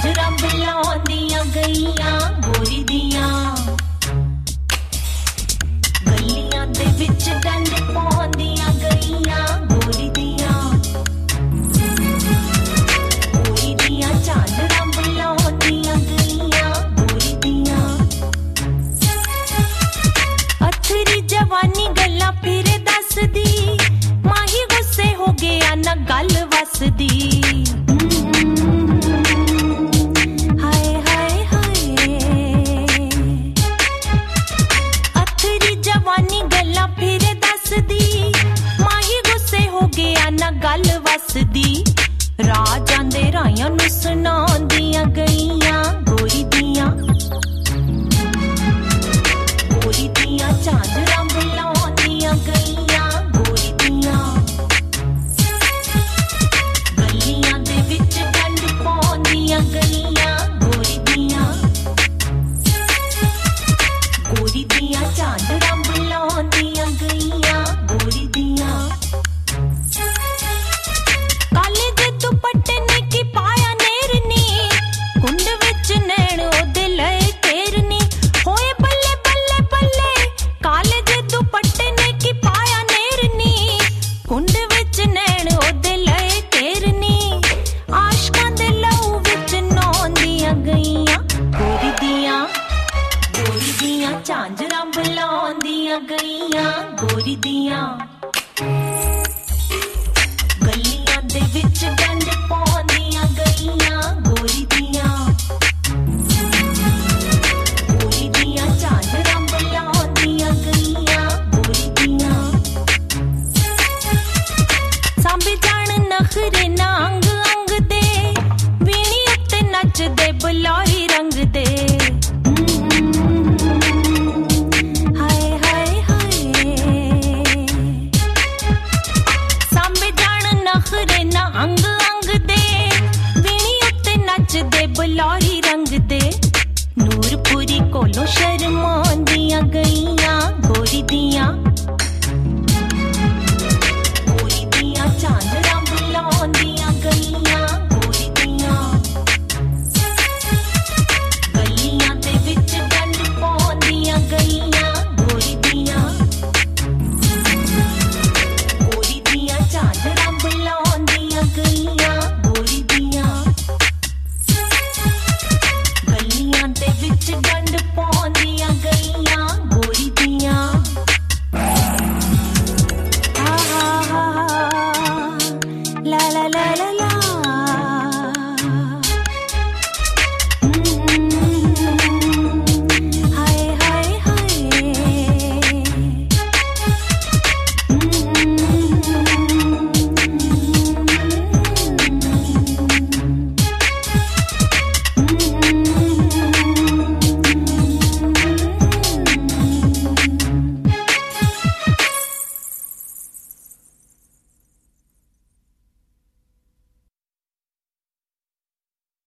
ਝਾਂਜਰਾਂ ਬੁਲਾਉਂਦੀਆਂ ਗਈਆਂ ਗੋਰੀ ਦੀਆਂ ਗਲੀਆਂ ਦੇ ਵਿੱਚ ਡੰਡ ਪਾਉਂਦੀਆਂ ਗਈਆਂ ਗੋਰੀ ਦੀਆਂ ਝਾਂਜਰਾਂ ਬੁਲਾਉਂਦੀਆਂ ਗਈਆਂ ਗੋਰੀ ਦੀਆਂ ਅਥਰੀ ਜਵਾਨੀ ਗੱਲਾਂ ਫਿਰ ਦੱਸਦੀ ਮਾਹੀ ਗੁੱਸੇ ਹੋ ਗਿਆ ਨਾ ਗੱਲ ਵਸਦੀ ਹਾਏ ਹਾਏ ਹਾਏ ਅਥਰੀ ਜਵਾਨੀ ਗੱਲਾਂ ਫਿਰ ਦੱਸਦੀ ਮਾਹੀ ਗੁੱਸੇ ਹੋ ਗਿਆ ਨਾ ਗੱਲ ਵਸਦੀ ਰਾਹ ਜਾਂਦੇ ਰਾਹੀਆਂ ਨੂੰ ਸੁਣਾਉਂਦੀਆਂ ਗਈਆਂ ਗੋਰੀ ਦੀਆਂ ਝਾਂਜਰਾਂ ਬੁਲਾਉਂਦੀਆਂ ਗਈਆਂ ਗੋਰੀ ਦੀਆਂ ਗਲੀਆਂ ਦੇ ਵਿੱਚ ਡੰਡ ਪਾਉਂਦੀਆਂ ਗਈਆਂ ਗੋਰੀ ਦੀਆਂ ਝਾਂਜਰਾਂ ਬੁਲਾਉਂਦੀਆਂ ਗਈਆਂ ਗੋਰੀ ਦੀਆਂ ਕਾਲੇ ਦੇ ਦੁਪੱਟੇ ਨੇ ਕੀ ਪਾਇਆ ਨੇਰਨੀ ਕੁੰਡ ਵਿੱਚ ਨੈਣ ਉਹਦੇ ਲਏ ਤੇਰਨੀ ਹੋਏ ਬੱਲੇ ਬੱਲੇ ਬੱਲੇ ਕਾਲੇ ਦੇ ਦੁਪੱਟੇ ਨੇ ਕੀ ਪਾਇਆ ਨੇਰਨੀ ਕੁੰਡ ਵਿੱਚ ਨੈਣ ਉਹਦੇ ਲਏ ਤੇਰਨੀ ਆਸ਼ਕਾਂ ਦੇ ਲਹੂ ਵਿੱਚ ਨਹਾਉਂਦੀਆਂ ਗਈਆਂ ਗੋਰੀ ਦੀਆਂ ਝਾਂਜਰਾਂ ਬੁਲਾਉਂਦੀਆਂ ਗਈਆਂ ਗੋਰੀ ਦੀਆਂ